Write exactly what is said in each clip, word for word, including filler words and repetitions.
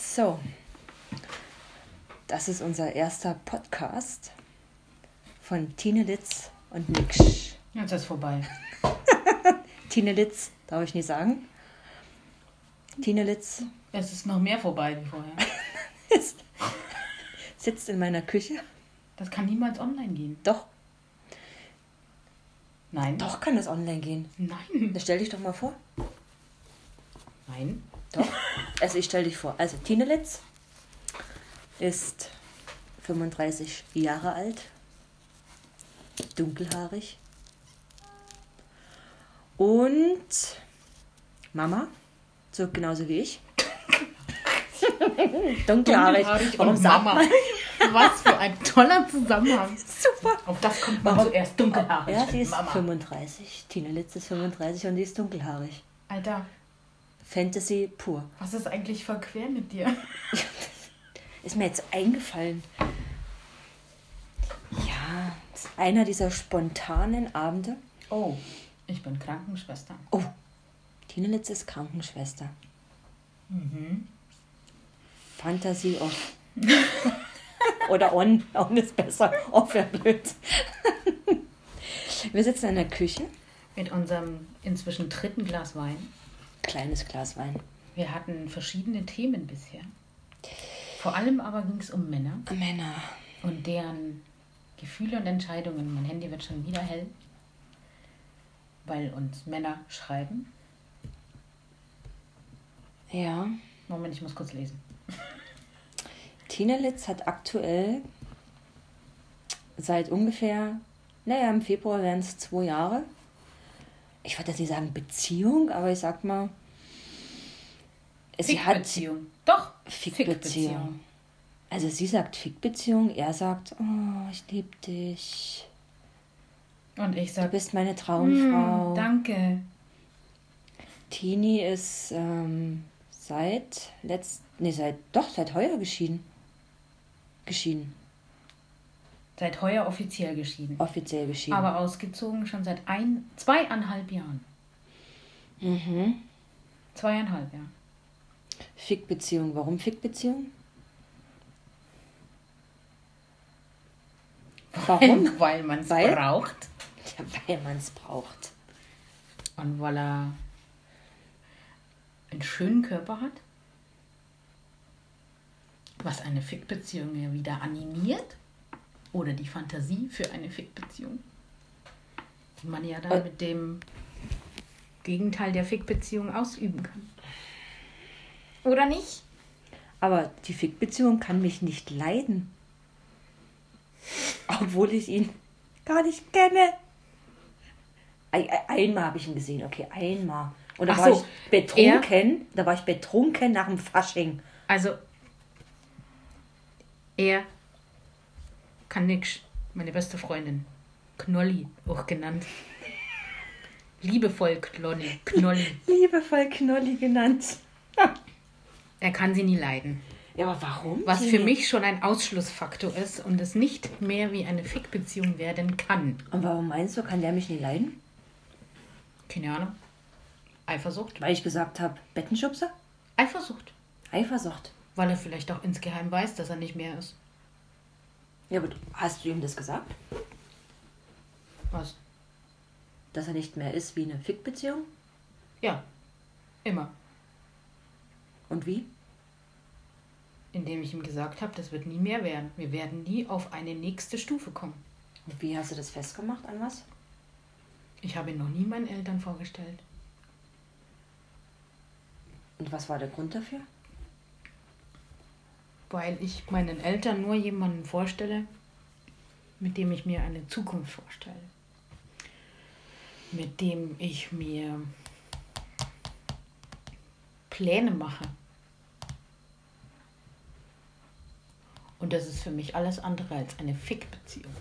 So, das ist unser erster Podcast von Tine Litz und Niksch. Jetzt ist vorbei. Tine Litz, darf ich nicht sagen. Tine Litz. Es ist noch mehr vorbei wie vorher. Sitzt in meiner Küche. Das kann niemals online gehen. Doch. Nein. Doch kann das online gehen. Nein. Das stell dich doch mal vor. Nein. Doch. Also ich stell dich vor. Also Tine Litz ist fünfunddreißig Jahre alt, dunkelhaarig und Mama, so genauso wie ich. dunkelhaarig. Dunkelhaarig Warum und sagt Mama. man? Was für ein toller Zusammenhang. Super. Auf das kommt man zuerst. Dunkelhaarig. Ja, sie ist Mama. fünfunddreißig. Tine Litz ist fünfunddreißig und die ist dunkelhaarig. Alter, Fantasy pur. was ist eigentlich verquer mit dir? Ist mir jetzt eingefallen. Ja, das ist einer dieser spontanen Abende. Oh, ich bin Krankenschwester. Oh, Tine Litz ist Krankenschwester. Mhm. Fantasy off. Oder on. On ist besser. Off wäre blöd. Wir sitzen in der Küche. Mit unserem inzwischen dritten Glas Wein. Kleines Glas Wein. Wir hatten verschiedene Themen bisher. Vor allem aber ging es um Männer Männer. und deren Gefühle und Entscheidungen. Mein Handy wird schon wieder hell, weil uns Männer schreiben. Ja. Moment, ich muss kurz lesen. Tine Litz hat aktuell seit ungefähr, naja, im Februar wären es zwei Jahre. Ich würde jetzt nicht sagen Beziehung, aber ich sag mal, sie hat Fickbeziehung. Doch, Fickbeziehung. Also sie sagt Fickbeziehung, er sagt, oh, ich liebe dich. Und ich Du sage, bist meine Traumfrau. danke. Tini ist ähm, seit letzt, nee, seit doch seit heuer geschieden. Geschieden. Seit heuer offiziell geschieden. Offiziell geschieden. Aber ausgezogen schon seit ein, zweieinhalb Jahren. Mhm. Zweieinhalb Jahre. Fickbeziehung. Warum Fickbeziehung? Warum? Weil man es Weil? braucht. Ja, weil man es braucht. Und weil er einen schönen Körper hat. Was eine Fickbeziehung ja wieder animiert. Oder die Fantasie für eine Fickbeziehung. Die man ja dann Ä- mit dem Gegenteil der Fickbeziehung ausüben kann. Oder nicht? Aber die Fickbeziehung kann mich nicht leiden. Obwohl ich ihn gar nicht kenne. Ein- ein- Einmal habe ich ihn gesehen, okay, einmal. Und da Ach war so, ich betrunken, da war ich betrunken nach dem Fasching. Also, er kann nix. Meine beste Freundin. Knolli, auch genannt. Liebevoll Knolli. Knolli. Liebevoll Knolli genannt. Er kann sie nie leiden. Ja, aber warum? Was Tini? für mich schon ein Ausschlussfaktor ist und es nicht mehr wie eine Fickbeziehung werden kann. Und warum meinst du, kann der mich nicht leiden? Keine Ahnung. Eifersucht? Weil ich gesagt habe, Bettenschubser? Eifersucht. Eifersucht. Weil er vielleicht auch insgeheim weiß, dass er nicht mehr ist. Ja, aber du- hast du ihm das gesagt? Was? Dass er nicht mehr ist wie eine Fickbeziehung? Ja. Immer. Und wie? Indem ich ihm gesagt habe, das wird nie mehr werden. Wir werden nie auf eine nächste Stufe kommen. Und wie hast du das festgemacht? An was? Ich habe ihn noch nie meinen Eltern vorgestellt. Und was war der Grund dafür? Weil ich meinen Eltern nur jemanden vorstelle, mit dem ich mir eine Zukunft vorstelle. Mit dem ich mir Pläne mache. Und das ist für mich alles andere als eine Fickbeziehung.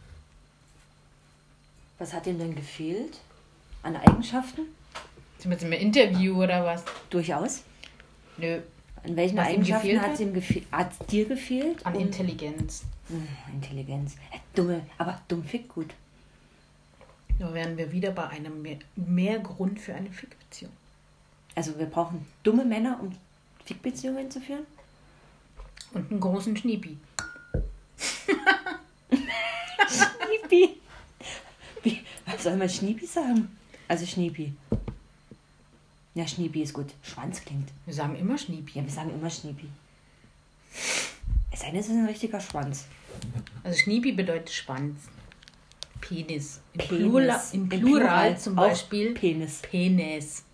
Was hat ihm denn gefehlt? An Eigenschaften? Sind wir jetzt im Interview oder was? Durchaus. Nö. An welchen Was ihm Eigenschaften gefehlt hat hat? es ihm gefehlt? Hat es dir gefehlt? An Und- Intelligenz. Hm, Intelligenz. Ja, dumme, aber dumm fick gut. Da wären wir wieder bei einem mehr, mehr Grund für eine Fickbeziehung. Also wir brauchen dumme Männer, um Fickbeziehungen zu führen? Und einen großen Schniepi. Schniepi. Wie, was soll man Schniepi sagen? Also Schniepi. Ja, Schniepi ist gut. Schwanz klingt. Wir sagen immer Schniepi. Ja, wir sagen immer Schniepi. Es sei denn, es ist ein richtiger Schwanz. Also Schniepi bedeutet Schwanz. Penis. Im Penis. Plural, im Im Plural, Plural zum auch Beispiel Penis. Penis.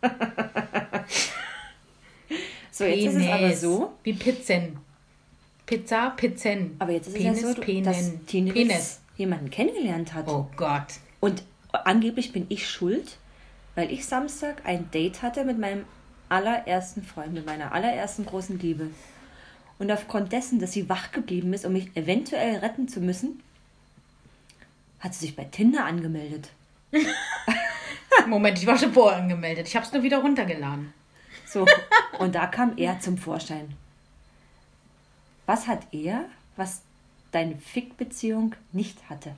So, jetzt ist es aber so. Wie Pizzen. Pizza, Pizzen. Aber jetzt ist Penis, es ja so, Penen. dass Tine Penis. jemanden kennengelernt hat. Oh Gott. Und angeblich bin ich schuld, weil ich Samstag ein Date hatte mit meinem allerersten Freund, mit meiner allerersten großen Liebe. Und aufgrund dessen, dass sie wach geblieben ist, um mich eventuell retten zu müssen, hat sie sich bei Tinder angemeldet. Moment, ich war schon vorher angemeldet. Ich habe es nur wieder runtergeladen. So, und da kam er zum Vorschein. Was hat er, was deine Fick-Beziehung nicht hatte?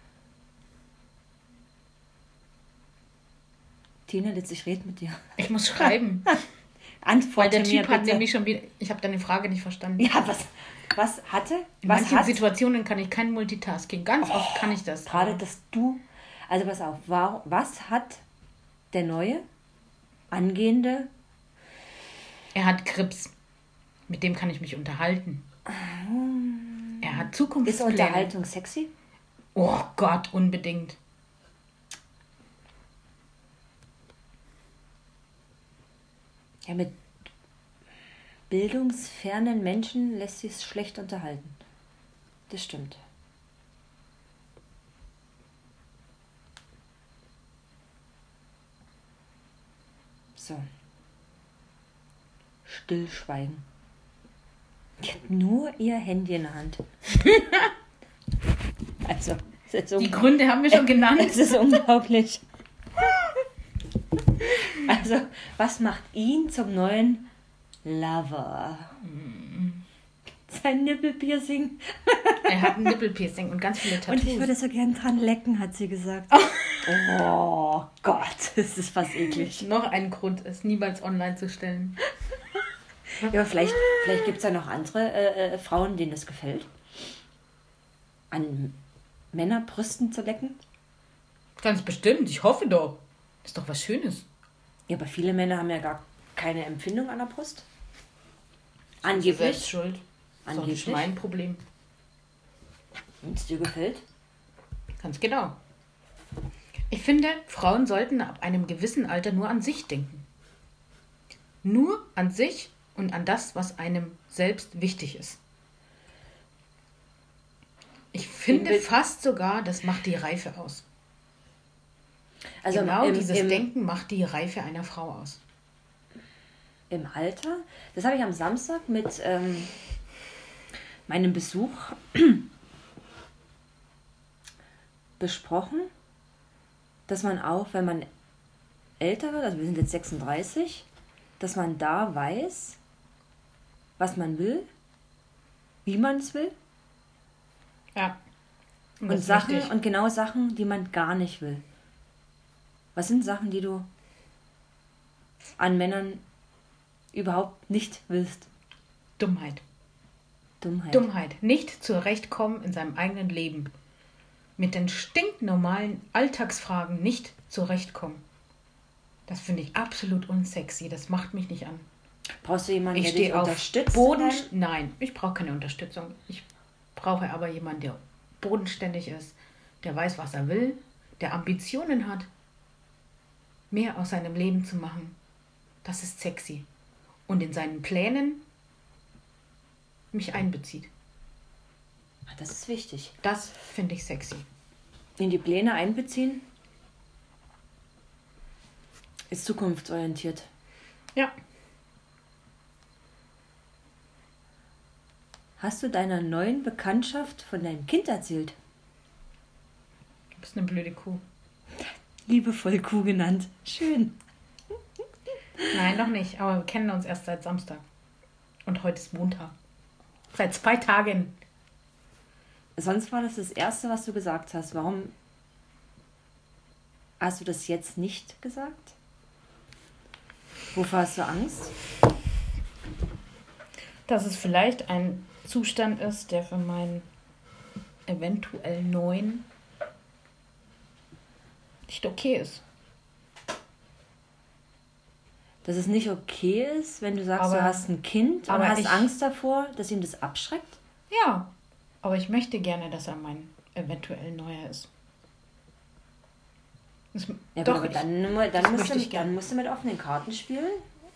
Tina, Litz, ich rede mit dir. Ich muss schreiben. Antworte Weil der mir Typ hat bitte. nämlich schon wieder... Ich habe deine Frage nicht verstanden. Ja, was, was hatte? In Was manchen hat? Situationen kann ich kein Multitasking. Ganz oft kann ich das. Gerade, dass du... Also pass auf, war, was hat der neue, angehende... Er hat Krebs. Mit dem kann ich mich unterhalten. Er hat Zukunftspläne. Ist Unterhaltung sexy? Oh Gott, unbedingt. Ja, mit bildungsfernen Menschen lässt sich es schlecht unterhalten. Das stimmt. So. Stillschweigen. Die hat nur ihr Handy in der Hand. Also, es ist Die unglaublich. Gründe haben wir schon genannt. Es ist unglaublich. Also, was macht ihn zum neuen Lover? Sein Nippelpiercing. Er hat ein Nippelpiercing und ganz viele Tattoos. Und ich würde so gern dran lecken, hat sie gesagt. Oh Gott, das ist fast eklig. Noch ein Grund, es niemals online zu stellen. Ja, aber vielleicht, vielleicht gibt es ja noch andere äh, äh, Frauen, denen das gefällt. An Männerbrüsten zu lecken. Ganz bestimmt, ich hoffe doch. Das ist doch was Schönes. Ja, aber viele Männer haben ja gar keine Empfindung an der Brust. Selbst Angeblich. schuld. Das ist doch nicht Angeblich. mein Problem. Wenn es dir gefällt. Ganz genau. Ich finde, Frauen sollten ab einem gewissen Alter nur an sich denken. Nur an sich und an das, was einem selbst wichtig ist. Ich finde Im- fast sogar, das macht die Reife aus. Also genau im, dieses im, Denken macht die Reife einer Frau aus. im Alter, das habe ich am Samstag mit ähm, meinem Besuch besprochen, dass man auch, wenn man älter wird, also wir sind jetzt sechsunddreißig, dass man da weiß, was man will, wie man es will Ja. und, das ist Sachen wichtig. und genau Sachen, die man gar nicht will. Was sind Sachen, die du an Männern überhaupt nicht willst? Dummheit. Dummheit. Dummheit. Nicht zurechtkommen in seinem eigenen Leben. Mit den stinknormalen Alltagsfragen nicht zurechtkommen. Das finde ich absolut unsexy. Das macht mich nicht an. Brauchst du jemanden, Ich der dich stehe auf unterstützt? Boden. in deinem- Nein, ich brauche keine Unterstützung. Ich brauche aber jemanden, der bodenständig ist, der weiß, was er will, der Ambitionen hat, mehr aus seinem Leben zu machen. Das ist sexy. Und in seinen Plänen mich einbezieht. Ah, das ist wichtig. Das finde ich sexy. In die Pläne einbeziehen ist zukunftsorientiert. Ja. Hast du deiner neuen Bekanntschaft von deinem Kind erzählt? Du bist eine blöde Kuh. Liebevoll Kuh genannt. Schön. Nein, noch nicht. Aber wir kennen uns erst seit Samstag. Und heute ist Montag. Seit zwei Tagen. Sonst war das das Erste, was du gesagt hast. Warum hast du das jetzt nicht gesagt? Wovor hast du Angst? dass es vielleicht ein Zustand ist, der für meinen eventuell neuen nicht okay ist. Dass es nicht okay ist, wenn du sagst, Aber- du hast ein Kind und aber hast ich- Angst davor, dass ihm das abschreckt? Ja, aber ich möchte gerne, dass er mein eventuell neuer ist. Das, Ja, doch, aber ich, dann, dann, das musst möchte du, ich gern. dann musst du mit offenen Karten spielen.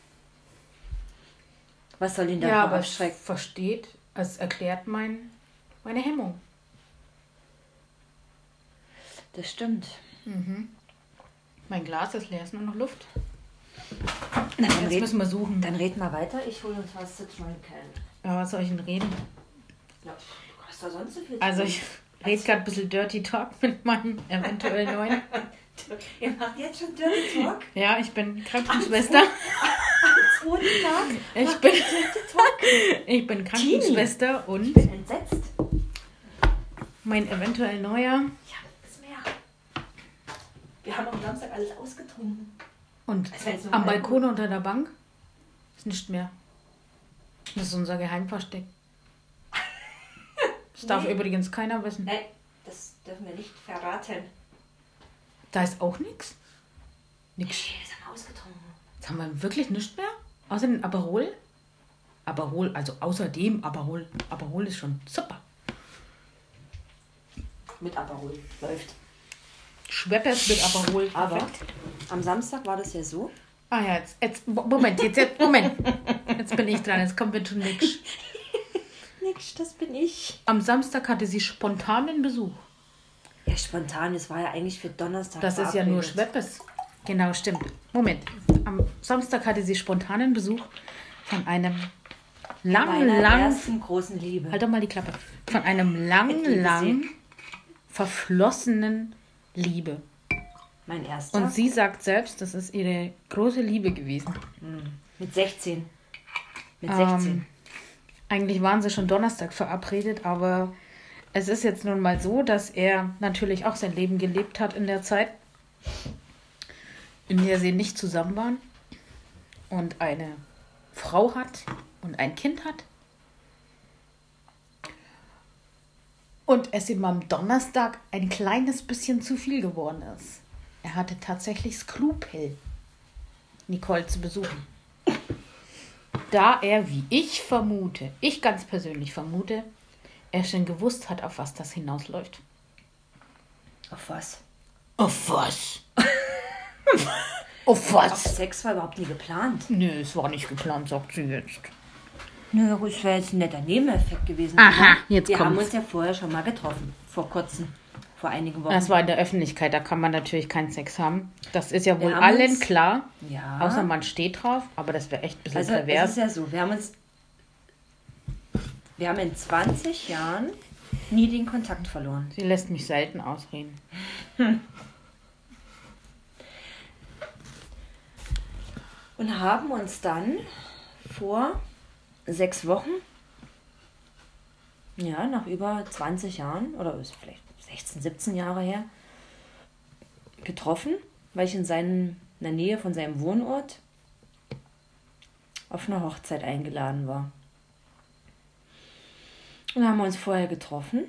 Was soll ihn ja, davor aber es abschrecken? versteht, es erklärt mein, meine Hemmung. Das stimmt. Mhm. Mein Glas ist leer, ist nur noch Luft. Na, dann, Jetzt red, müssen wir suchen. dann red mal weiter. Ich hole uns was zu trinken. Ja, was soll ich denn reden? Ja, du hast doch sonst so viel zu Also tun. ich rede gerade ein bisschen Dirty Talk mit meinem eventuell neuen. Ihr macht jetzt schon Dirty Talk? Ja, ich bin Krankenschwester. Zweiten Tag? Ich bin, Dirty Talk? ich bin Krankenschwester und Ich bin entsetzt. mein eventuell neuer. Ja, nichts mehr. Wir haben am Samstag alles ausgetrunken. Und Also wenn's nur am mal- Balkon unter der Bank ist nicht mehr. Das ist unser Geheimversteck. Das darf Nee. übrigens keiner wissen. Nein, das dürfen wir nicht verraten. Da ist auch nichts. Nix. Nee, das haben wir ausgetrunken. Jetzt haben wir wirklich nichts mehr? Außer den Aperol? Aperol, also außerdem Aperol. Aperol ist schon super. Mit Aperol. Läuft. Schweppes mit Aperol. Aber Perfekt. am Samstag war das ja so. Ah ja, jetzt, jetzt, Moment, jetzt, jetzt, Moment. Jetzt bin ich dran, jetzt kommt mir schon nix. Nix, das bin ich. Am Samstag hatte sie spontanen Besuch. Ja, spontan, das war ja eigentlich für Donnerstag. Das ist ja nur verabredet. Schweppes. Genau, stimmt. Moment. Am Samstag hatte sie spontanen Besuch von einem lang, Meiner lang, ersten großen Liebe. halt doch mal die Klappe, von einem lang, Liebe lang sie. verflossenen Liebe. Mein erster. Und sie sagt selbst, das ist ihre große Liebe gewesen. Mit sechzehn. Mit Ähm, sechzehn. Eigentlich waren sie schon Donnerstag verabredet, aber es ist jetzt nun mal so, dass er natürlich auch sein Leben gelebt hat in der Zeit, in der sie nicht zusammen waren und eine Frau hat und ein Kind hat. Und es ihm am Donnerstag ein kleines bisschen zu viel geworden ist. Er hatte tatsächlich Skrupel, Nicole zu besuchen. Da er, wie ich vermute, ich ganz persönlich vermute, er schon gewusst hat, auf was das hinausläuft. Auf was? Auf was? Auf Auf was? Sex war überhaupt nie geplant. Nö, es war nicht geplant, sagt sie jetzt. Nö, das wäre jetzt ein netter Nebeneffekt gewesen. Aha, jetzt Wir haben kommt's. uns ja vorher schon mal getroffen. Vor kurzem. Vor einigen Wochen. Das war in der Öffentlichkeit, da kann man natürlich keinen Sex haben. Das ist ja wohl Wir haben allen uns- klar, Ja. außer man steht drauf, aber das wäre echt ein bisschen Also es pervers. ist ja so, wir haben uns, wir haben in zwanzig Jahren nie den Kontakt verloren. Sie lässt mich selten ausreden. Und haben uns dann vor sechs Wochen, ja, nach über zwanzig Jahren, oder ist vielleicht sechzehn, siebzehn Jahre her, getroffen, weil ich in, seinen, in der Nähe von seinem Wohnort auf eine Hochzeit eingeladen war. Und dann haben wir uns vorher getroffen,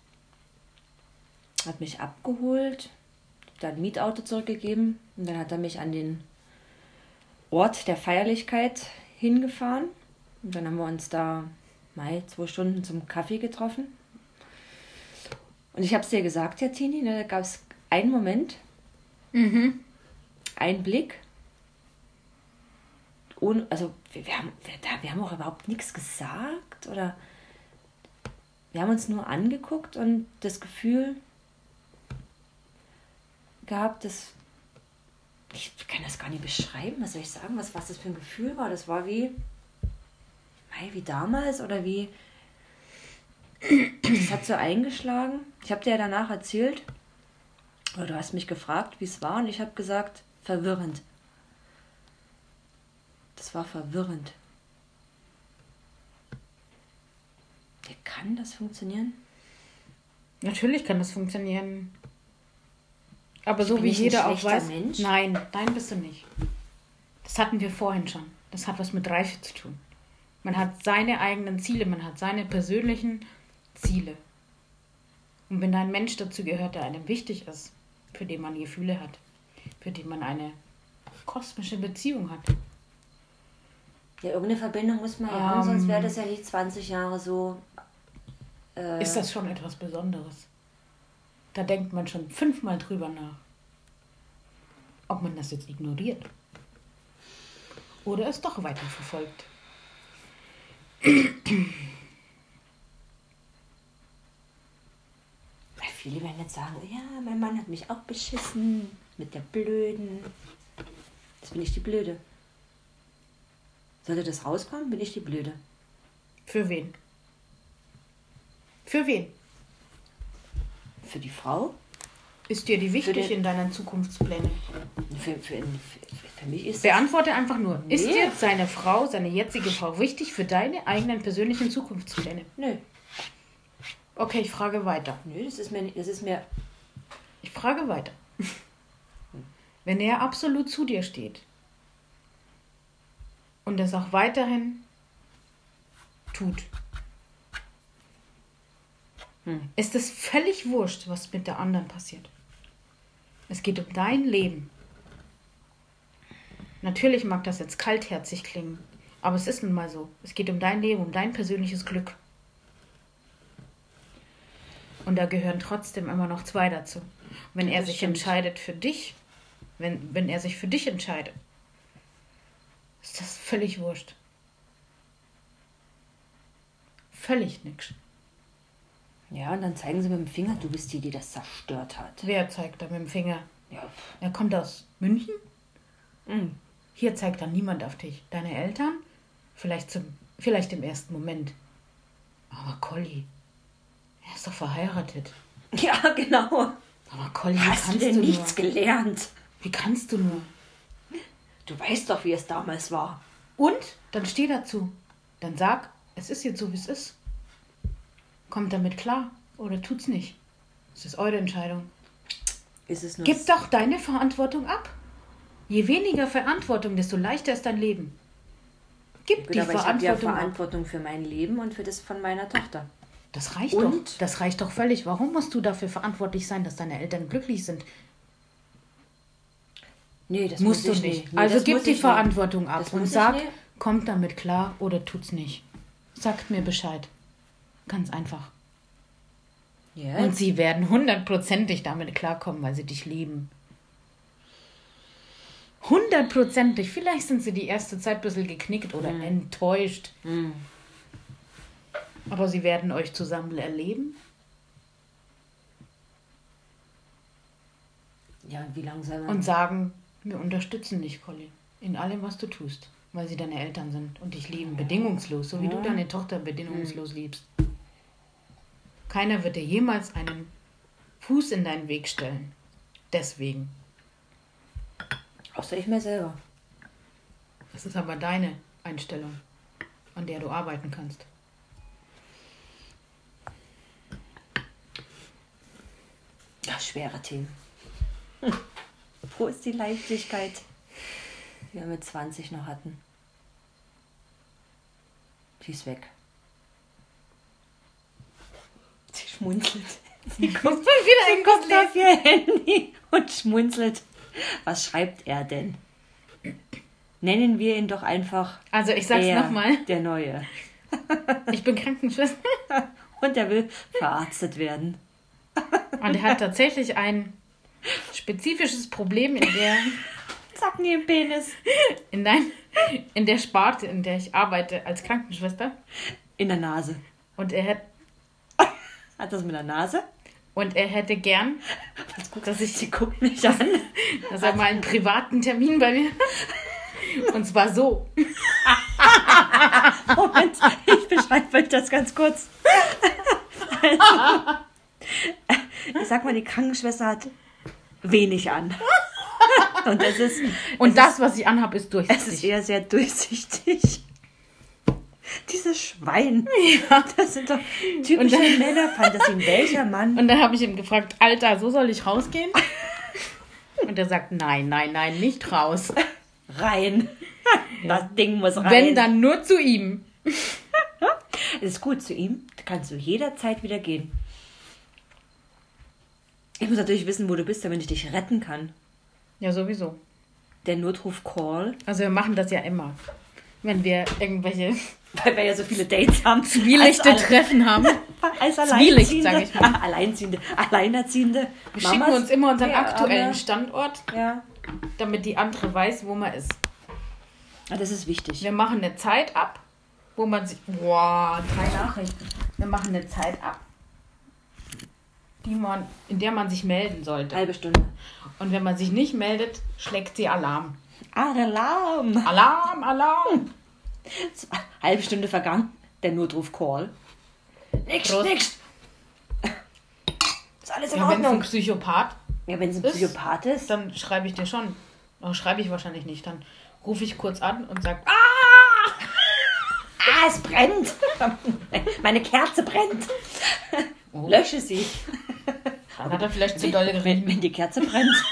hat mich abgeholt, da ein Mietauto zurückgegeben und dann hat er mich an den Ort der Feierlichkeit hingefahren. Und dann haben wir uns da mal zwei Stunden zum Kaffee getroffen. Und ich habe es dir gesagt, ja, Tini, ne, da gab es einen Moment, Mhm. einen Blick. Ohne, also wir, wir, haben, wir, da, wir haben auch überhaupt nichts gesagt. Oder wir haben uns nur angeguckt und das Gefühl gehabt, dass ich kann das gar nicht beschreiben, was soll ich sagen, was, was das für ein Gefühl war. Das war wie, mei, wie damals oder wie, das hat so eingeschlagen. Ich habe dir ja danach erzählt, oder du hast mich gefragt, wie es war und ich habe gesagt, verwirrend. Das war verwirrend. Wie kann das funktionieren? Natürlich kann das funktionieren. Aber so Bin wie ich ein jeder auch schlechter weiß. Mensch? Nein, nein, bist du nicht. Das hatten wir vorhin schon. Das hat was mit Reife zu tun. Man hat seine eigenen Ziele, man hat seine persönlichen Ziele. Und wenn da ein Mensch dazu gehört, der einem wichtig ist, für den man Gefühle hat, für den man eine kosmische Beziehung hat. Ja, irgendeine Verbindung muss man ja um, haben, sonst wäre das ja nicht zwanzig Jahre so. Äh, ist das schon etwas Besonderes. Da denkt man schon fünfmal drüber nach, ob man das jetzt ignoriert oder es doch weiterverfolgt. Viele werden jetzt sagen, ja, mein Mann hat mich auch beschissen mit der Blöden. Jetzt bin ich die Blöde. Sollte das rauskommen, bin ich die Blöde. Für wen? Für wen? Für die Frau? Ist dir die wichtig in deinen Zukunftsplänen? Für, für, für, für mich ist Beantworte einfach nur. Nee. Ist dir seine Frau, seine jetzige Frau wichtig für deine eigenen persönlichen Zukunftspläne? Nö. Okay, ich frage weiter. Nö, das ist mir... Das ist mir ich frage weiter. Wenn er absolut zu dir steht und das auch weiterhin tut, hm. ist es völlig wurscht, was mit der anderen passiert. Es geht um dein Leben. Natürlich mag das jetzt kaltherzig klingen, aber es ist nun mal so. Es geht um dein Leben, um dein persönliches Glück. Und da gehören trotzdem immer noch zwei dazu. Und wenn er sich stimmt. entscheidet für dich, wenn, wenn er sich für dich entscheidet, ist das völlig wurscht. Völlig nix. Ja, und dann zeigen sie mit dem Finger, du bist die, die das zerstört hat. Wer zeigt da mit dem Finger? Ja. Er kommt aus München? Mhm. Hier zeigt dann niemand auf dich. Deine Eltern? Vielleicht, zum, vielleicht im ersten Moment. Aber Colli, er ist doch verheiratet. Ja, genau. Aber Colli, wie hast kannst du denn du nichts nur? gelernt? Wie kannst du nur? Du weißt doch, wie es damals war. Und? Dann steh dazu. Dann sag, es ist jetzt so, wie es ist. Kommt damit klar oder tut's nicht? Das ist eure Entscheidung. Ist es nur Gib doch deine Verantwortung ab. Je weniger Verantwortung, desto leichter ist dein Leben. Gib Gut, die aber Verantwortung ich habe ja ab. Verantwortung für mein Leben und für das von meiner Tochter. Das reicht Und? doch. Das reicht doch völlig. Warum musst du dafür verantwortlich sein, dass deine Eltern glücklich sind? Nee, das musst muss du ich nicht. Nee, also das gib muss die ich Verantwortung nicht. ab Das und muss ich sag, nicht. kommt damit klar oder tut's nicht. Sagt mir Bescheid. Ganz einfach. Ja, Und sie werden hundertprozentig damit klarkommen, weil sie dich lieben. Hundertprozentig. Vielleicht sind sie die erste Zeit ein bisschen geknickt oder Mhm. enttäuscht. Mhm. Aber sie werden euch zusammen erleben. Ja, und wie lange soll man... Und sagen, wir unterstützen dich, Colli, in allem, was du tust. Weil sie deine Eltern sind und dich lieben, bedingungslos. So wie Ja. du deine Tochter bedingungslos liebst. Keiner wird dir jemals einen Fuß in deinen Weg stellen. Deswegen. Außer ich mir selber. Das ist aber deine Einstellung, an der du arbeiten kannst. Ja, schwere Themen. Hm. Wo ist die Leichtigkeit, die wir mit zwanzig noch hatten? Die ist weg. Sie schmunzelt. Sie guckt wieder ein guckt auf ihr Handy und schmunzelt. Was schreibt er denn? Nennen wir ihn doch einfach. Also ich sag's er, nochmal. Der Neue. Ich bin Krankenschwester. Und er will verarztet werden. Und er hat tatsächlich ein spezifisches Problem in der Sag nie im Penis. in, dein, in der Sparte, in der ich arbeite als Krankenschwester. In der Nase. Und er hat Hat das mit der Nase? und er hätte gern, dass ich Sie guckt mich an. dass er mal einen privaten Termin bei mir. Und zwar so. Moment, ich beschreibe euch das ganz kurz. Also, ich sag mal, die Krankenschwester hat wenig an. Und das ist, Und das, was ich anhabe, ist es ist durchsichtig. eher sehr durchsichtig. Dieses Schwein. Ja. Das sind doch typische Und dann- Männerfantasien. Welcher Mann? Und dann habe ich ihm gefragt, Alter, so soll ich rausgehen? Und er sagt, nein, nein, nein, nicht raus. Rein. Das Ding muss rein. Wenn, dann nur zu ihm. Es ist gut, zu ihm kannst du jederzeit wieder gehen. Ich muss natürlich wissen, wo du bist, damit ich dich retten kann. Ja, sowieso. Der Notruf-Call. Also wir machen das ja immer. Wenn wir irgendwelche Weil wir ja so viele Dates haben. zwielichte Treffen haben. Als Zwielicht, sag ich mal. Alleinziehende, Alleinerziehende. Wir schicken uns immer unseren ja, aktuellen aber- Standort, Ja. damit die andere weiß, wo man ist. Ah, das ist wichtig. Wir machen eine Zeit ab, wo man sich... Boah, drei Nachrichten. Wir machen eine Zeit ab, die man, in der man sich melden sollte. Halbe Stunde. Und wenn man sich nicht meldet, schlägt sie Alarm. Alarm. Alarm, Alarm. Halbe Stunde vergangen. Der Notruf-Call. Nix, Prost. nix. Ist alles in Ja, wenn es ein Ordnung. Psychopath Ja, wenn es ein ist, Psychopath ist. dann schreibe ich dir schon. Aber schreibe ich wahrscheinlich nicht. Dann rufe ich kurz an und sage, ah! Ah, es brennt. Meine Kerze brennt. Oh. Lösche sie. Dann hat er vielleicht zu doll Wenn, geredet. wenn die Kerze brennt.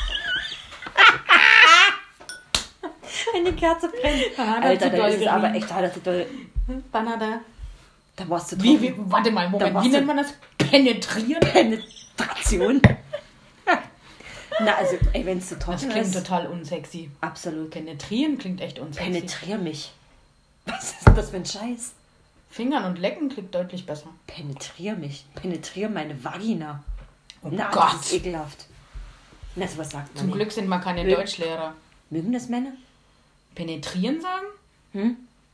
Wenn die Kerze brennt. Dann hat er Alter, zu da doll ist es aber gerieben. echt, da hat er zu doll. Dann hat er... Da warst du Wie, trocken. wie, warte mal, Da Moment, machst wie du- nennt man das? Penetrieren? Penetration. Na, also, ey, wenn es zu Das trocken klingt ist. total unsexy. Absolut. Penetrieren klingt echt unsexy. Penetrier mich. Was ist denn das für ein Scheiß? Fingern und lecken klingt deutlich besser. Penetrier mich. Penetrier meine Vagina. Oh Na, Gott. das ist ekelhaft. Na, sowas sagt man Zum nicht. Glück sind wir keine Glück. Deutschlehrer. Mögen das Männer? Penetrieren sagen? Hm?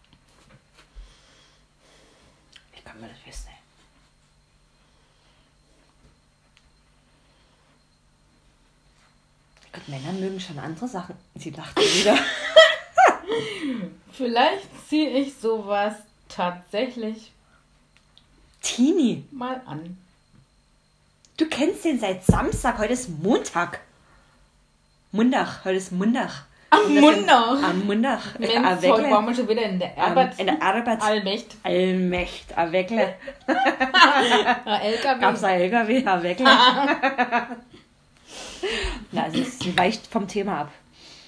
Wie kann man das wissen, ey? Gott, Männer mögen schon andere Sachen. Sie lacht wieder. Vielleicht ziehe ich sowas tatsächlich Tini, mal an. du kennst den seit Samstag. Heute ist Montag. Mundach, heute ist Mundach. Am Und das sind- Mundach. Am Mundach. Mensch, Ah, heute Weckle. waren wir schon wieder in der Am- Arbeit. In der Arbeit. Allmächt. Allmächt. A Weckle. Ja, L K Gab's W. ein L K W? A Weckle. Na, also es weicht vom Thema ab.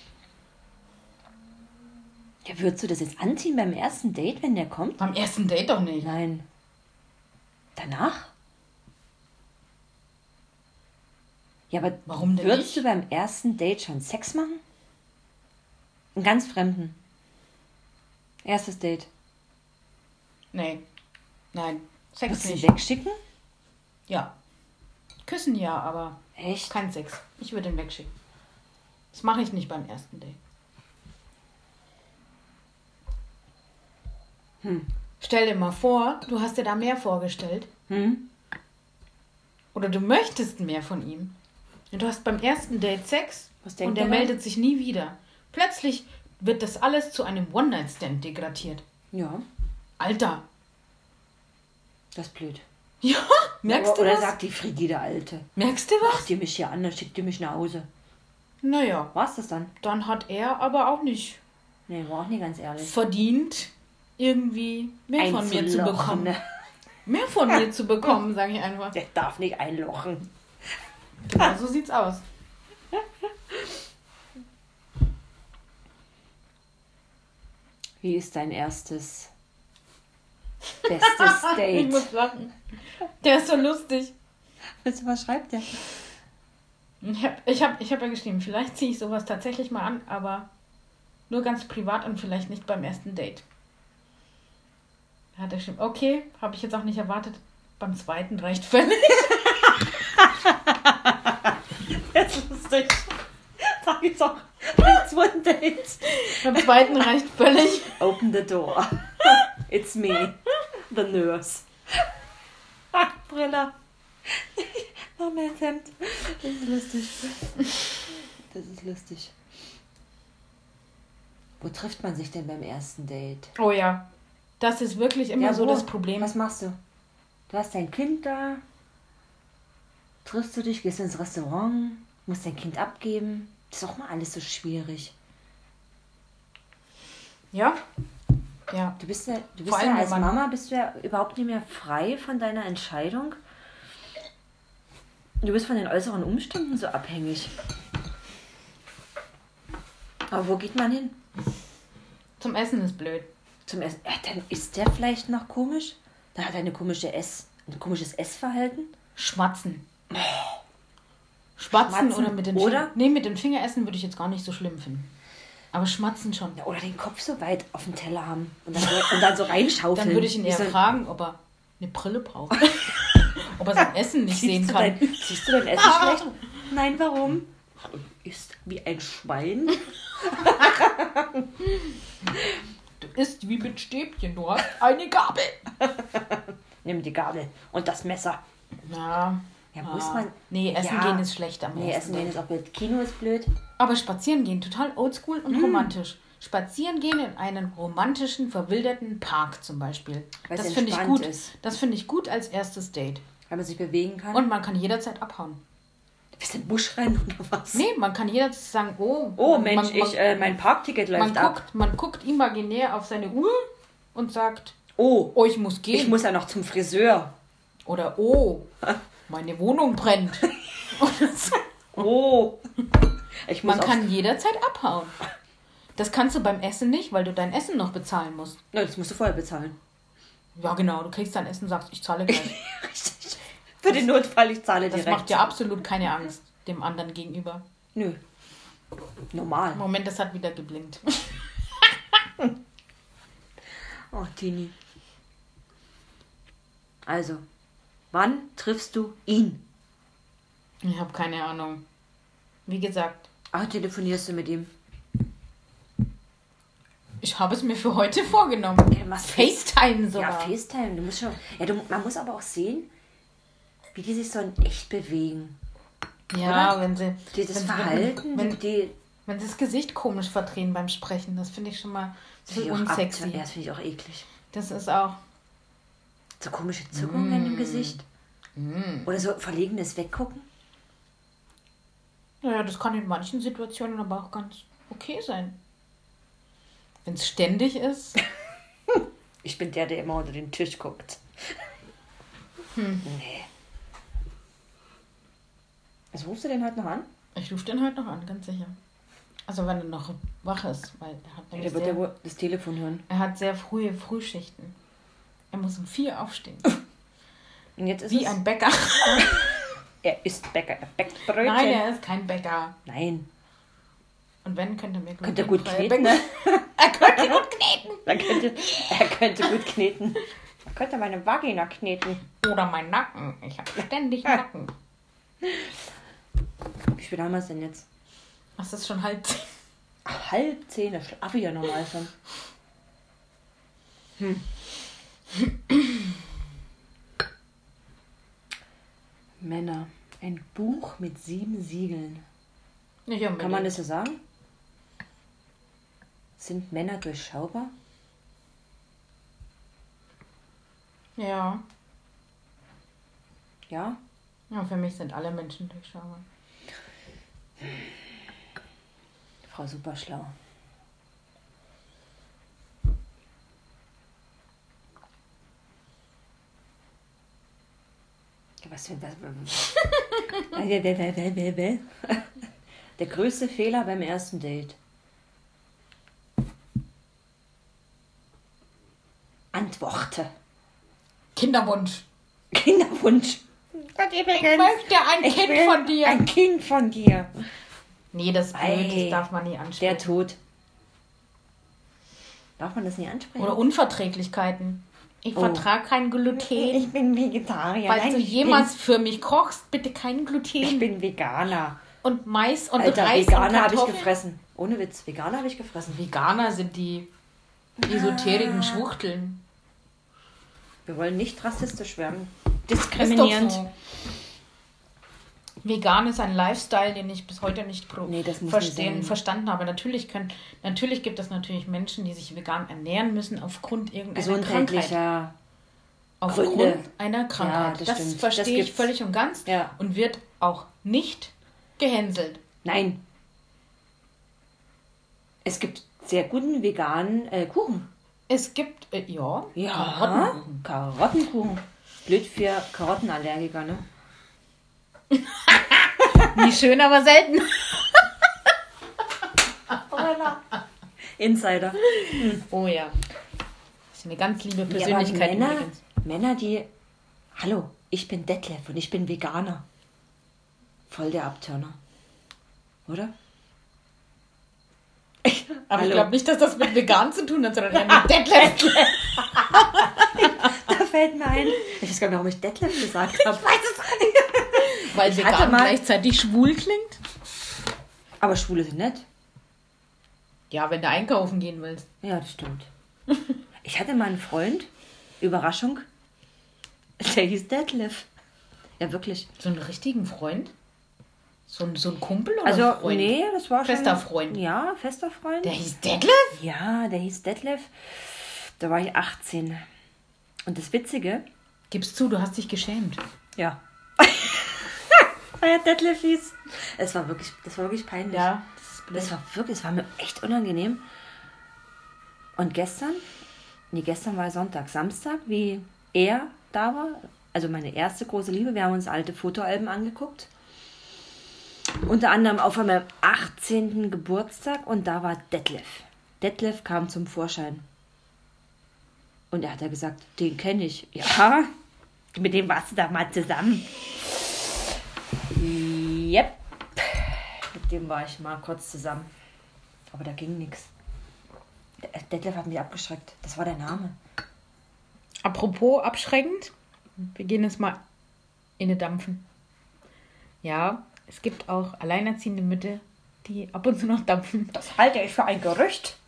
Ja, würdest du das jetzt anziehen beim ersten Date, wenn der kommt? Beim ersten Date doch nicht. Nein. Danach? Ja, aber Warum denn würdest nicht? du beim ersten Date schon Sex machen? Einen ganz Fremden. Erstes Date. Nee. Nein. Sex Würdest du ihn nicht. wegschicken? Ja. Küssen ja, aber Echt? kein Sex. Ich würde ihn wegschicken. Das mache ich nicht beim ersten Date. Hm. Stell dir mal vor, du hast dir da mehr vorgestellt. Hm? Oder du möchtest mehr von ihm. Und du hast beim ersten Date Sex Was denkt und er er dann? meldet sich nie wieder. Plötzlich wird das alles zu einem One-Night-Stand degradiert. Ja, Alter. das ist blöd. Ja, merkst du Oder was? sagt die frigide Alte. Merkst du Mach was? dir mich hier an, dann schickt ihr mich nach Hause. Naja, War's das dann? dann hat er aber auch nicht Nee, war auch nicht ganz ehrlich. verdient, irgendwie mehr von mir zu Einzulochen, bekommen. ne? Mehr von mir zu bekommen, sage ich einfach. Der darf nicht einlochen. Genau, so sieht's aus. Wie ist dein erstes, bestes Ich Date? muss lachen. Der ist so lustig. Weißt du, was schreibt der? Ich habe ich hab, ich hab ja geschrieben, vielleicht ziehe ich sowas tatsächlich mal an, aber nur ganz privat und vielleicht nicht beim ersten Date. Da hat er geschrieben, okay, habe ich jetzt auch nicht erwartet. Beim zweiten reicht völlig. Das ist lustig. Sag ich doch. Beim zweiten Date. Beim zweiten reicht völlig. Open the door. It's me. The nurse. Ah, Brilla. Mach mir ins Hemd. Das ist lustig. Das ist lustig. Wo trifft man sich denn beim ersten Date? Oh ja, das ist wirklich immer Ja, so wo? das Problem. Was machst du? Du hast dein Kind da. Triffst du dich, gehst ins Restaurant, musst dein Kind abgeben. Das ist auch mal alles so schwierig. Ja? Ja. Du bist ja, du bist Vor allem, ja wenn als man- Mama bist du ja überhaupt nicht mehr frei von deiner Entscheidung. Du bist von den äußeren Umständen so abhängig. Aber wo geht man hin? Zum Essen ist blöd. Zum Essen. Ja, dann ist der vielleicht noch komisch. Da hat er eine komische Ess, ein komisches Essverhalten. Schmatzen. Schmatzen, Schmatzen oder mit den oder? Finger. Nee, mit den Finger essen würde ich jetzt gar nicht so schlimm finden. Aber schmatzen schon. Ja, oder den Kopf so weit auf dem Teller haben und dann so, und dann so reinschaufeln. Dann würde ich ihn Wie eher so ein- fragen, ob er eine Brille braucht. Ob er sein Essen nicht sehen Siehst du kann. dein, siehst du dein Essen schlecht? Nein, warum? Du isst wie ein Schwein. Du isst wie mit Stäbchen, du hast eine Gabel. Nimm die Gabel und das Messer. Ja. Ja, muss Ah. man... Nee, essen Ja. gehen ist schlecht am Nee, ersten essen gehen Date. ist auch blöd. Kino ist blöd. Aber spazieren gehen, total oldschool und romantisch. Spazieren gehen in einen romantischen, verwilderten Park zum Beispiel. Weil's Das finde ich entspannt gut. ist. Das finde ich gut als erstes Date. Weil man sich bewegen kann. Und man kann jederzeit abhauen. bist du in den Busch rennen oder was? Nee, man kann jederzeit sagen, oh, Oh man, Mensch, man, ich, äh, mein Parkticket läuft man, ab. guckt, man guckt imaginär auf seine Uhr und sagt, Oh, oh, ich muss gehen. ich muss ja noch zum Friseur. Oder oh, meine Wohnung brennt. Oder so. Oh. Ich muss Man aufs- kann jederzeit abhauen. Das kannst du beim Essen nicht, weil du dein Essen noch bezahlen musst. Na, das musst du vorher bezahlen. Ja, genau, du kriegst dein Essen und sagst, ich zahle gleich. Richtig. Für den Notfall, ich zahle Das direkt. macht ja absolut keine Angst dem anderen gegenüber. Nö. Normal. Moment, das hat wieder geblinkt. Oh, Tini. Also, wann triffst du ihn? Ich habe keine Ahnung. Wie gesagt, Ah, telefonierst du mit ihm? ich habe es mir für heute vorgenommen. Ja, du machst FaceTime Ja, sogar. FaceTime. Du musst schon. Ja, du, man muss aber auch sehen, wie die sich so in echt bewegen. Ja, Oder? wenn sie Dieses wenn, Verhalten, wenn, wenn die. wenn sie das Gesicht komisch verdrehen beim Sprechen, das finde ich schon mal Das so finde ich auch ab- unsexy. Ja, das finde ich auch eklig. Das ist auch. So komische Zuckungen im Gesicht. Oder so verlegenes Weggucken. Ja, das kann in manchen Situationen aber auch ganz okay sein. Wenn es ständig ist. Ich bin der, der immer unter den Tisch guckt. Hm. Nee. Also rufst du den heute noch an? Ich rufe den heute noch an, ganz sicher. Also wenn er noch wach ist, weil er hat Ja, nämlich der wird ja sehr, wohl das Telefon hören. er hat sehr frühe Frühschichten. Er muss um vier aufstehen. Und jetzt ist Wie es, ein Bäcker. er ist Bäcker, er bäckt Brötchen. Nein, er ist kein Bäcker. Nein. Und wenn, könnte er mir Könnte er gut glutenfreie kneten, Bäcker- ne? Er könnte gut kneten. Er könnte, er könnte gut kneten. Er könnte meine Vagina kneten. Oder mein Nacken. Ich habe ständig Nacken. Wie spät haben wir es denn jetzt? Was ist schon halb zehn? Ach, halb zehn, das schlafe ich ja normal schon. Hm. Männer. Ein Buch mit sieben Siegeln. Nicht unbedingt. Kann man das so sagen? Sind Männer durchschaubar? Ja. Ja? Ja, für mich sind alle Menschen durchschaubar. Frau Superschlau. Was für was? Der größte Fehler beim ersten Date. Antworte. Kinderwunsch. Kinderwunsch. Ich möchte ein Ich Kind will von dir. Ein Kind von dir. Nee, das ist blöd, Ei, das darf man nie Der ansprechen. Tod. Darf man das nie ansprechen? Oder Unverträglichkeiten. Ich Oh. vertrage kein Gluten. bin Vegetarier. Falls Nein, du ich jemals für mich kochst, bitte kein Bin, ich Gluten. bin Veganer. Und Mais und Alter, Reis Veganer und habe ich Kartoffeln. gefressen. Ohne Witz, Veganer habe ich gefressen. Veganer sind die esoterigen Schwuchteln. Wir wollen nicht rassistisch werden. Ist doch Diskriminierend. so. Vegan ist ein Lifestyle, den ich bis heute nicht pro Nee, das muss verstehen, nicht sein. verstanden habe. Natürlich, können, natürlich gibt es natürlich Menschen, die sich vegan ernähren müssen aufgrund irgendeiner Krankheit. Gesundheitlicher. Aufgrund Gründe. einer Krankheit. Ja, das das stimmt. verstehe Das ich gibt's. völlig und ganz Ja. und wird auch nicht gehänselt. Nein. Es gibt sehr guten veganen äh, Kuchen. Es gibt, äh, ja, Ja. Karottenkuchen. Karottenkuchen. Blöd für Karottenallergiker, ne? Nie schön, aber selten. Insider. Oh ja. Das ist eine ganz liebe Ja, Persönlichkeit. Männer, übrigens. Männer, die... Hallo, ich bin Detlef und ich bin Veganer. Voll der Abturner. Oder? Aber Hallo. ich glaube nicht, dass das mit vegan zu tun hat, sondern eher mit Detlef. Da fällt mir ein. Ich weiß gar nicht, warum ich Detlef gesagt habe. Ich weiß es auch nicht. Weil Ich vegan hatte mal- gleichzeitig schwul klingt? Aber Schwule sind nett. Ja, wenn du einkaufen gehen willst. Ja, das stimmt. Ich hatte mal einen Freund, Überraschung, der hieß Detlef. Ja, wirklich. So einen richtigen Freund? So ein, so ein Kumpel oder Also, Freund? nee, das war schon... Fester Freund. Ja, fester Freund. Der hieß Detlef? Ja, der hieß Detlef. Da war ich achtzehn. Und das Witzige... Gib's zu, du hast dich geschämt. Ja. Weil er Detlef hieß. Es war wirklich, das war wirklich peinlich. Ja, Das war wirklich, das war mir echt unangenehm. Und gestern, nee, gestern war Sonntag, Samstag, wie er da war, also meine erste große Liebe, wir haben uns alte Fotoalben angeguckt. Unter anderem auf meinem achtzehnten Geburtstag und da war Detlef. Detlef kam zum Vorschein. Und er hat ja gesagt, den kenne ich. Ja, mit dem warst du da mal zusammen. Yep. Mit dem war ich mal kurz zusammen. Aber da ging nichts. Detlef hat mich abgeschreckt. Das war der Name. Apropos abschreckend, wir gehen jetzt mal in den Dampfen. Ja, es gibt auch alleinerziehende Mütter, die ab und zu noch dampfen. Das halte ich für ein Gerücht.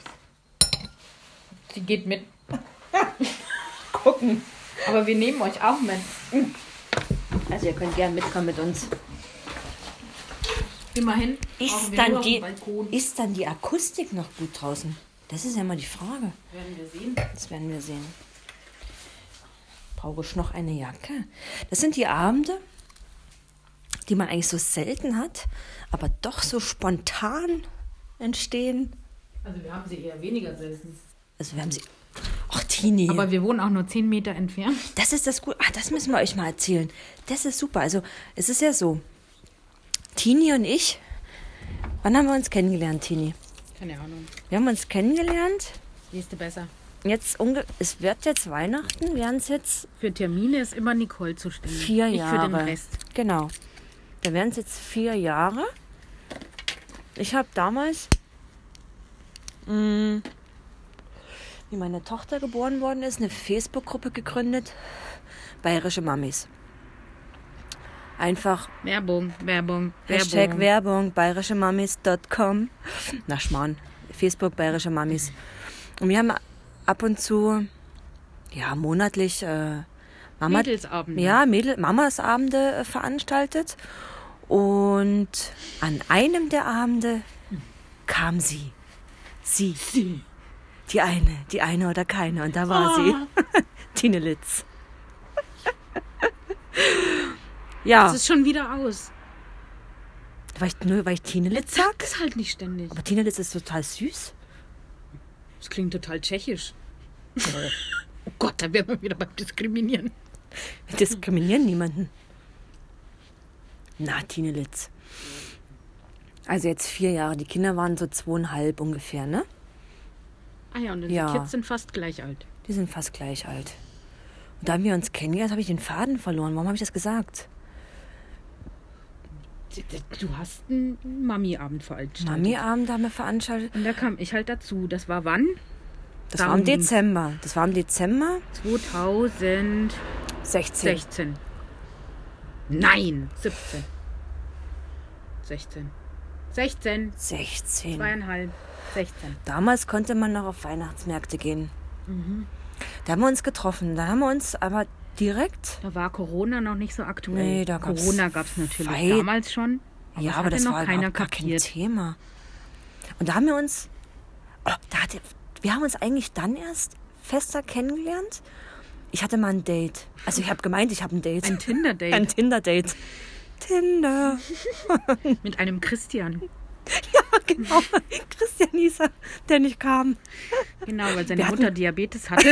Sie geht mit. Gucken. Aber wir nehmen euch auch mit. Also ihr könnt gerne mitkommen mit uns. Immerhin. brauchen Ist wir dann, nur auf die, dem Balkon. ist dann die Akustik noch gut draußen? Das ist ja mal die Frage. Werden wir sehen. Das werden wir sehen. Brauche ich noch eine Jacke? Das sind die Abende, die man eigentlich so selten hat, aber doch so spontan entstehen. Also wir haben sie eher weniger selten. Also wir haben sie... Ach, Tini. Aber wir wohnen auch nur zehn Meter entfernt. Das ist das gut. Ah, das müssen wir euch mal erzählen. Das ist super. Also, es ist ja so. Tini und ich, wann haben wir uns kennengelernt, Tini? Keine Ahnung. Wir haben uns kennengelernt. Siehst du besser. Jetzt unge es wird jetzt Weihnachten. Wir haben es jetzt Für Termine ist immer Nicole zuständig. vier ich Jahre. für den Rest. Genau. Da werden es jetzt vier Jahre. Ich habe damals, mh, wie meine Tochter geboren worden ist, eine Facebook-Gruppe gegründet. Bayerische Mamis. Einfach Werbung, Werbung, Hashtag Werbung, bayerischemamis Punkt com. Na Schmarrn, Facebook, bayerische Mamis. Und wir haben ab und zu, ja, monatlich äh, Mama, Mädelsabende. ja, Mädel, Mamasabende äh, veranstaltet. Und an einem der Abende kam sie. Sie. Sie. Die eine, die eine oder keine. Und da war Ah. sie. Tine Litz. Ja, Das ist schon wieder aus. weil ich, nur weil ich Tine Litz Sag sag. das halt nicht ständig. Aber Tine Litz ist total süß. Das klingt total tschechisch. Oh Gott, da wären wir wieder beim Diskriminieren. Wir diskriminieren niemanden. Na, Tine Litz. Also jetzt vier Jahre. Die Kinder waren so zweieinhalb ungefähr, ne? Ah ja, und unsere Ja. Kids sind fast gleich alt. Die sind fast gleich alt. Und da haben wir uns kennengelernt, habe ich den Faden verloren. Warum habe ich das gesagt? Du hast einen Mami-Abend veranstaltet. Mami-Abend haben wir veranstaltet. Und da kam ich halt dazu. Das war wann? Das war im Darum- Dezember. Das war im Dezember zweitausendsechzehn. sechzehn. Nein, siebzehn. sechzehn. sechzehn. sechzehn. Zweieinhalb. sechzehn. Damals konnte man noch auf Weihnachtsmärkte gehen. Da haben wir uns getroffen. Da haben wir uns aber direkt... Da war Corona noch nicht so aktuell. Nee, da gab's Corona gab es natürlich weit- damals schon. Aber ja, es aber hatte das noch war keiner überhaupt gar kein kapiert. Thema. Und da haben wir uns... Oh, da hatte, wir haben uns eigentlich dann erst fester kennengelernt. Ich hatte mal ein Date. Also ich habe gemeint, ich habe ein Date. Ein Tinder-Date. Ein Tinder-Date. Tinder. Mit einem Christian. Ja, genau. Christian Nieser, der nicht kam. Genau, weil seine Wir hatten- Mutter Diabetes hatte.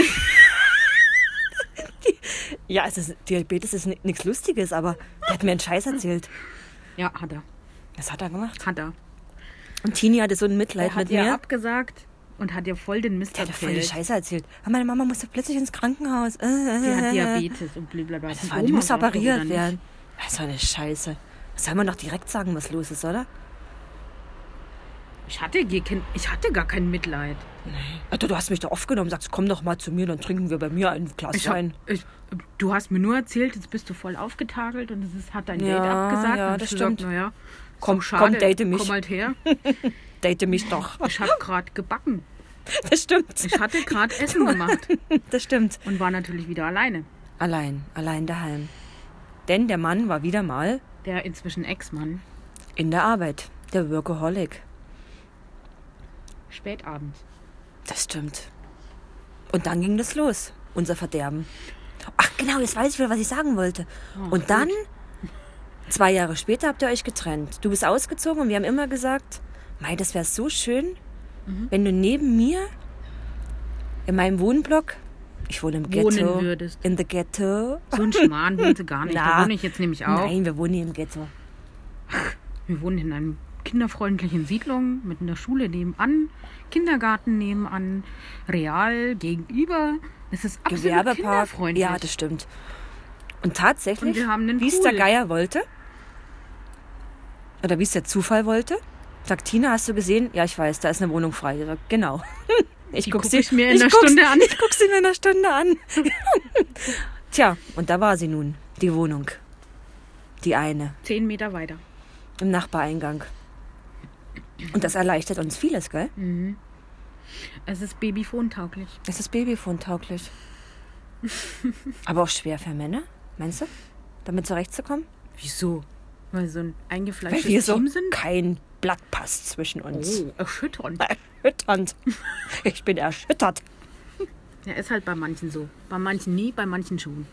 Ja, es ist, Diabetes ist nichts Lustiges, aber der hat mir einen Scheiß erzählt. Ja, hat er. Das hat er gemacht. Hat er. Und Tini hatte so ein Mitleid Er hat mit ihr mir. abgesagt, und hat dir voll den Mist Der hat voll die erzählt. Scheiße erzählt. Meine Mama musste plötzlich ins Krankenhaus. Die hat Diabetes und blablabla. Das war, die muss operiert werden. Das war eine Scheiße. Das soll man doch direkt sagen, was los ist, oder? Ich hatte, kein, ich hatte gar kein Mitleid. Nee. Alter, du hast mich da aufgenommen, sagst, komm doch mal zu mir, dann trinken wir bei mir ein Glas Ich hab, Wein. ich, du hast mir nur erzählt, jetzt bist du voll aufgetagelt und es ist, hat dein Ja, Date abgesagt. ja, und das ich stimmt. Gesagt, naja, Komm, schade, komm, date mich. Komm halt her. Date mich doch. Ich habe gerade gebacken. Das stimmt. Ich hatte gerade Essen gemacht Das stimmt. und war natürlich wieder alleine. Allein, allein daheim. Denn der Mann war wieder mal Der inzwischen Ex-Mann. in der Arbeit. Der Workaholic. Spätabends. Das stimmt. Und dann ging das los, unser Verderben. Ach genau, jetzt weiß ich wieder, was ich sagen wollte. Oh, und dann, zwei Jahre später, habt ihr euch getrennt. Du bist ausgezogen und wir haben immer gesagt, Mei, das wäre so schön, mhm. wenn du neben mir in meinem Wohnblock, ich wohne im Wohnen Ghetto, würdest. in the Ghetto. So ein Schmarrn wohnt sie gar nicht. Na, da wohne ich jetzt nämlich auch. Nein, wir wohnen hier im Ghetto. Wir wohnen in einer kinderfreundlichen Siedlung mit einer Schule nebenan, Kindergarten nebenan, Real gegenüber. Es ist absolut Gewerbepark. kinderfreundlich. Ja, das stimmt. Und tatsächlich, Und wir haben einen wie es Pool. der Geier wollte, oder wie es der Zufall wollte, sagt Tina, hast du gesehen? Ja, ich weiß, da ist eine Wohnung frei. Ich sag, genau. Ich Die guck guck sie ich mir in ich einer guck's- Stunde an. Ich guck sie mir in einer Stunde an. Tja, und da war sie nun, die Wohnung. Die eine, Zehn Meter weiter. im Nachbareingang. Und das erleichtert uns vieles, gell? Es ist Babyphone-tauglich. Es ist Babyphone-tauglich. Aber auch schwer für Männer, meinst du? Damit zurechtzukommen? Wieso? Weil so ein Weil eingefleischtes wir so Team sind? kein Blatt passt zwischen uns. Oh, erschütternd. Erschütternd. Ich bin erschüttert. Ja, ist halt bei manchen so. Bei manchen nie, bei manchen schon.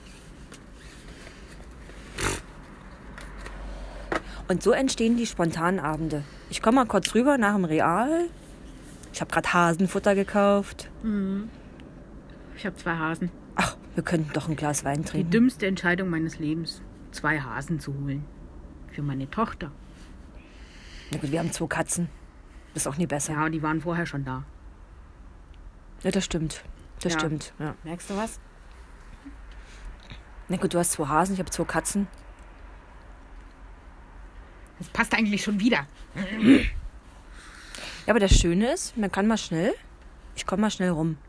Und so entstehen die spontanen Abende. Ich komme mal kurz rüber nach dem Real. Ich habe gerade Hasenfutter gekauft. Ich habe zwei Hasen. Ach, wir könnten doch ein Glas Wein Die trinken. dümmste Entscheidung meines Lebens, zwei Hasen zu holen. Für meine Tochter. Na gut, wir haben zwei Katzen. Das ist auch nie besser. Ja, die waren vorher schon da. Ja, das stimmt. Das Ja. stimmt. Ja. Merkst du was? Na gut, du hast zwei Hasen, ich habe zwei Katzen. Das passt eigentlich schon wieder. Ja, aber das Schöne ist, man kann mal schnell, ich komme mal schnell rum.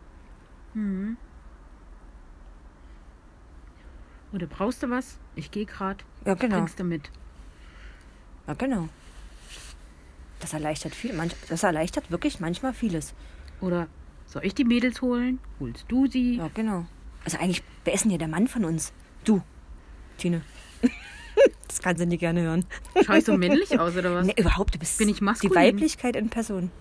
Oder brauchst du was? Ich gehe gerade. Ja, genau. Bringst du mit. Ja, genau. Das erleichtert viel. Manch, das erleichtert wirklich manchmal vieles. Oder soll ich die Mädels holen? Holst du sie? Ja, genau. Also eigentlich, wer ist denn hier der Mann von uns? Du, Tine. Das kannst du nicht gerne hören. Schau ich so männlich aus oder was? Nee, überhaupt, du bist Bin ich maskulin? die Weiblichkeit in Person.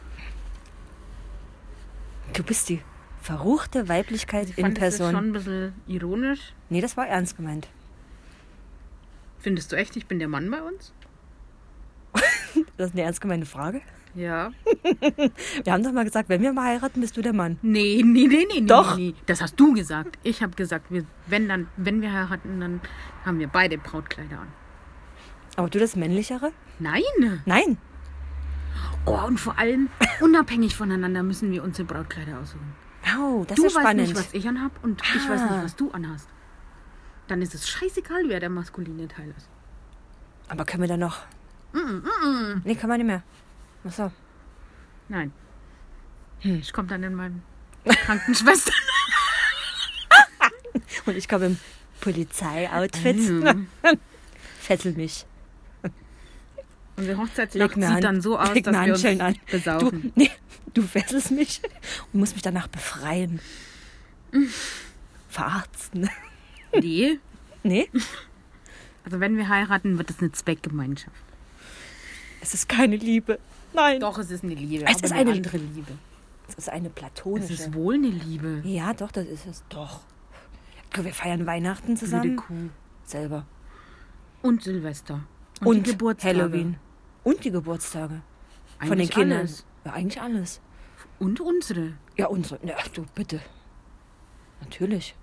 Du bist die verruchte Weiblichkeit Ich in fand, das ist Person. schon ein bisschen ironisch. Nee, das war ernst gemeint. Findest du echt, ich bin der Mann bei uns? Das ist eine ernst gemeinte Frage. Ja. Wir haben doch mal gesagt, wenn wir mal heiraten, bist du der Mann. Nee, nee, nee, nee. Doch. Nee, nee. Das hast du gesagt. Ich habe gesagt, wir, wenn, dann, wenn wir heiraten, dann haben wir beide Brautkleider an. Aber du das Männlichere? Nein. Nein. Oh, und vor allem, unabhängig voneinander müssen wir unsere Brautkleider aussuchen. Oh, das Du ist weißt spannend. nicht, was ich anhab und ich weiß Ah. nicht, was du anhast. Dann ist es scheißegal, wer der maskuline Teil ist. Aber können wir da noch? Nee, können wir nicht mehr. Ach so. Nein. Hm. Ich komme dann in meinen Krankenschwester. Und ich komme im Polizei-Outfit. Mhm. Fessel mich. Unsere Hochzeitsnacht Leg mir sieht Hand- dann so aus, leg dass mir wir uns Handschellen an. besaufen. Du, nee, du fesselst mich und musst mich danach befreien. Verarzten. Nee. Nee, Also wenn wir heiraten, wird es eine Zweckgemeinschaft. es ist keine Liebe. Nein. Doch, es ist eine Liebe. Es aber ist eine eine- andere Liebe. Es ist eine Es platonische. ist wohl eine Liebe. Ja, doch, das ist es. Doch. Wir feiern Weihnachten Blöde zusammen. Kuh. Selber. Und Silvester. Und, Und, die Geburtstage. Halloween. Und die Geburtstage. Von den Eigentlich Kindern. alles. Ja, eigentlich alles. Und unsere. Ja, unsere. Ja, du, bitte. Natürlich.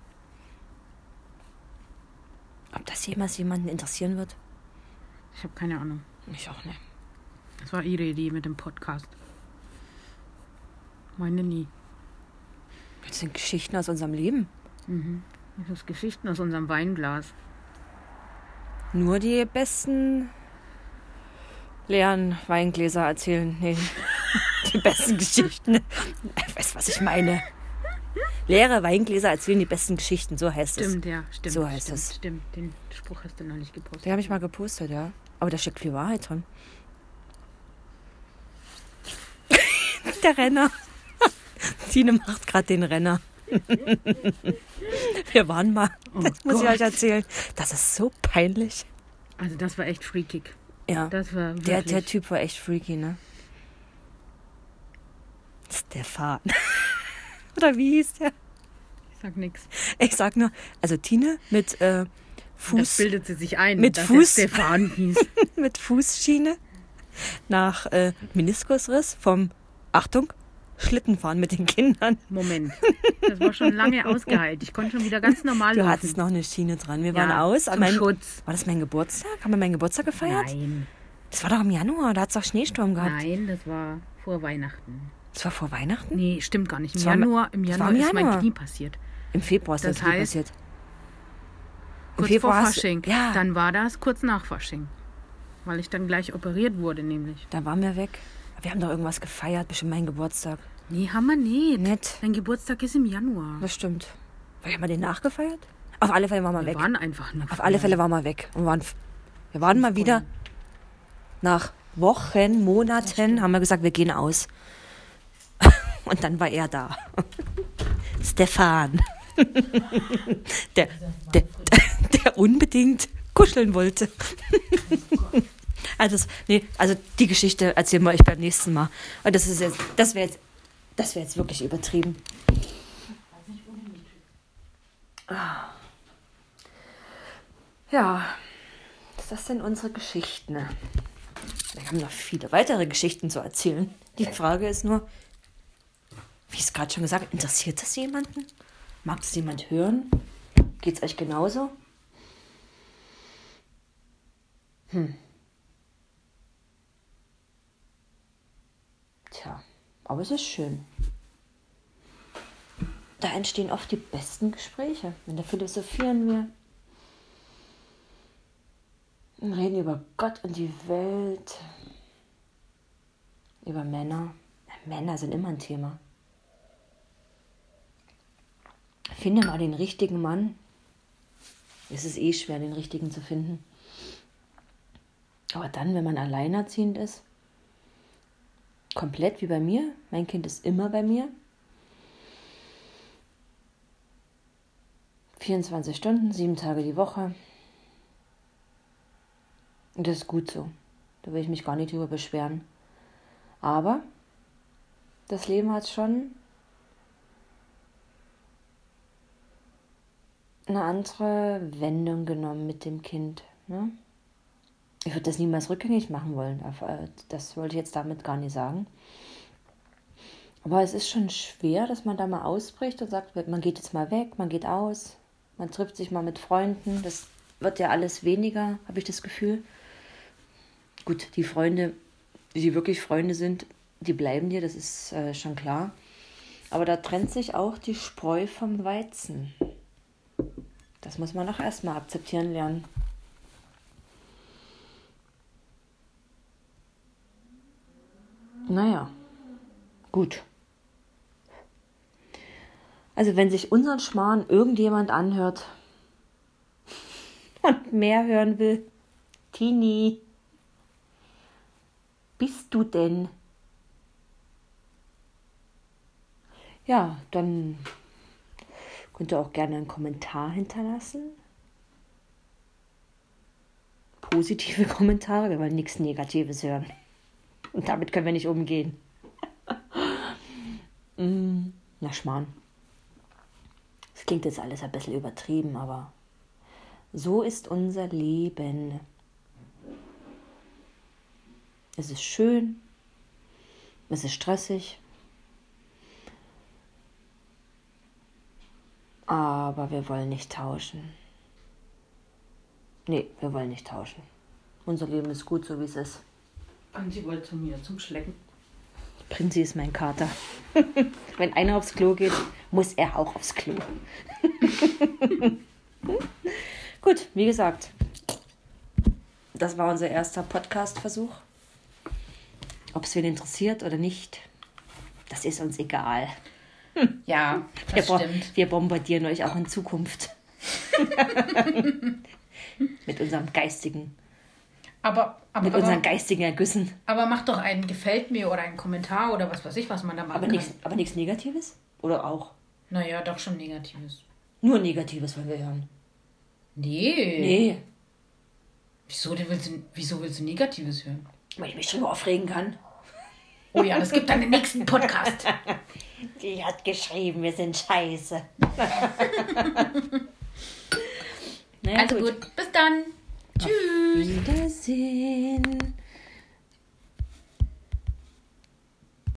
Ob das jemals jemanden interessieren wird? Ich habe keine Ahnung. Ich auch nicht. Das war ihre Idee mit dem Podcast. Meine nie. Das sind Geschichten aus unserem Leben. Mhm. Das sind Geschichten aus unserem Weinglas. Nur die besten leeren Weingläser erzählen. Nee, die besten Geschichten. Weißt du, was ich meine? Leere Weingläser erzählen die besten Geschichten, so heißt es. Stimmt, ja, stimmt. So heißt stimmt, es. Stimmt, den Spruch hast du noch nicht gepostet. Den habe ich mal gepostet, ja. Aber da steckt viel Wahrheit drin. Der Renner. Tine macht gerade den Renner. Wir waren mal, Oh das muss ich Gott. euch erzählen. Das ist so peinlich. Also das war echt freakig. Ja, Das war der, wirklich... der Typ war echt freaky, ne? Stefan. Oder wie hieß der? Ich sag nix. Ich sag nur, also Tine mit äh, Das Fuß, bildet sie sich ein, mit dass Fuß- er Stefan hieß. mit Fußschiene nach äh, Meniskusriss vom, Achtung, Schlittenfahren mit den Kindern. Moment, das war schon lange ausgeheilt. Ich konnte schon wieder ganz normal Du laufen. hattest noch eine Schiene dran. Wir Ja, waren aus. An zum meinem, Schutz. War das mein Geburtstag? Haben wir meinen Geburtstag gefeiert? Nein, Das war doch im Januar. Da hat es doch Schneesturm gehabt. nein, das war vor Weihnachten. Das war vor Weihnachten? Nee, stimmt gar nicht. Im Das war im- Januar, im das war Januar im ist mein Januar. Knie passiert. Im Februar ist das, Das das heißt, passiert. Kurz Februar vor hast du- Fasching. ja. Dann war das kurz nach Fasching. Weil ich dann gleich operiert wurde, nämlich. Da waren wir weg. Wir haben doch irgendwas gefeiert, bestimmt meinen Geburtstag. Nee, haben wir nicht. Nett. Mein Geburtstag ist im Januar. Das stimmt. Haben wir den nachgefeiert? Auf alle Fälle waren wir Wir weg. waren einfach nur. Auf alle Fälle waren wir weg. Und waren, wir waren mal wieder nach Wochen, Monaten, haben wir gesagt, wir gehen aus. Und dann war er da. Stefan. Der, der, der unbedingt kuscheln wollte. Also, das, nee, also die Geschichte erzählen wir euch beim nächsten Mal. Und das ist jetzt, das wäre jetzt, das wäre jetzt wirklich übertrieben. Ah. Ja, das sind unsere Geschichten. Wir haben noch viele weitere Geschichten zu erzählen. Die Frage ist nur, wie ich es gerade schon gesagt habe, interessiert das jemanden? Mag es jemand hören? Geht es euch genauso? Hm. Tja, aber es ist schön. Da entstehen oft die besten Gespräche. Und da philosophieren wir. Und reden über Gott und die Welt. Über Männer. Männer sind immer ein Thema. Finde mal den richtigen Mann. Es ist eh schwer, den richtigen zu finden. Aber dann, wenn man alleinerziehend ist, komplett wie bei mir, mein Kind ist immer bei mir, vierundzwanzig Stunden, sieben Tage die Woche. Und das ist gut so. Da will ich mich gar nicht drüber beschweren. Aber das Leben hat schon eine andere Wendung genommen mit dem Kind. Ne? Ich würde das niemals rückgängig machen wollen. Das wollte ich jetzt damit gar nicht sagen. Aber es ist schon schwer, dass man da mal ausbricht und sagt, man geht jetzt mal weg, man geht aus, man trifft sich mal mit Freunden. Das wird ja alles weniger, habe ich das Gefühl. Gut, die Freunde, die wirklich Freunde sind, die bleiben dir, das ist äh, schon klar. Aber da trennt sich auch die Spreu vom Weizen. Das muss man doch erstmal akzeptieren lernen. Naja, gut. Also wenn sich unseren Schmarrn irgendjemand anhört und mehr hören will, Tini, bist du denn? Ja, dann könnt ihr auch gerne einen Kommentar hinterlassen. Positive Kommentare, wir wollen nichts Negatives hören. Und damit können wir nicht umgehen. mm, na Schmarrn. Das klingt jetzt alles ein bisschen übertrieben, aber so ist unser Leben. Es ist schön, es ist stressig, aber wir wollen nicht tauschen. Nee, wir wollen nicht tauschen. Unser Leben ist gut, so wie es ist. Und sie wollte zu mir zum Schlecken. Prinzi ist mein Kater. Wenn einer aufs Klo geht, muss er auch aufs Klo. Gut, wie gesagt, das war unser erster Podcast-Versuch. Ob es wen interessiert oder nicht, das ist uns egal. Ja, das wir, stimmt. Wir bombardieren euch auch in Zukunft. Mit unserem geistigen, Aber, aber, mit aber, unseren geistigen Ergüssen. aber mach doch einen Gefällt mir oder einen Kommentar oder was weiß ich, was man da machen Aber kann. nichts, aber nichts Negatives? Oder auch? Naja, doch schon Negatives. Nur Negatives wollen wir hören. Nee. Nee, Wieso, denn willst du, wieso willst du Negatives hören? weil ich mich drüber aufregen kann. Oh ja, das gibt dann den nächsten Podcast. Die hat geschrieben, wir sind scheiße. naja, Also gut, bis dann. Tschüss. Wiedersehen.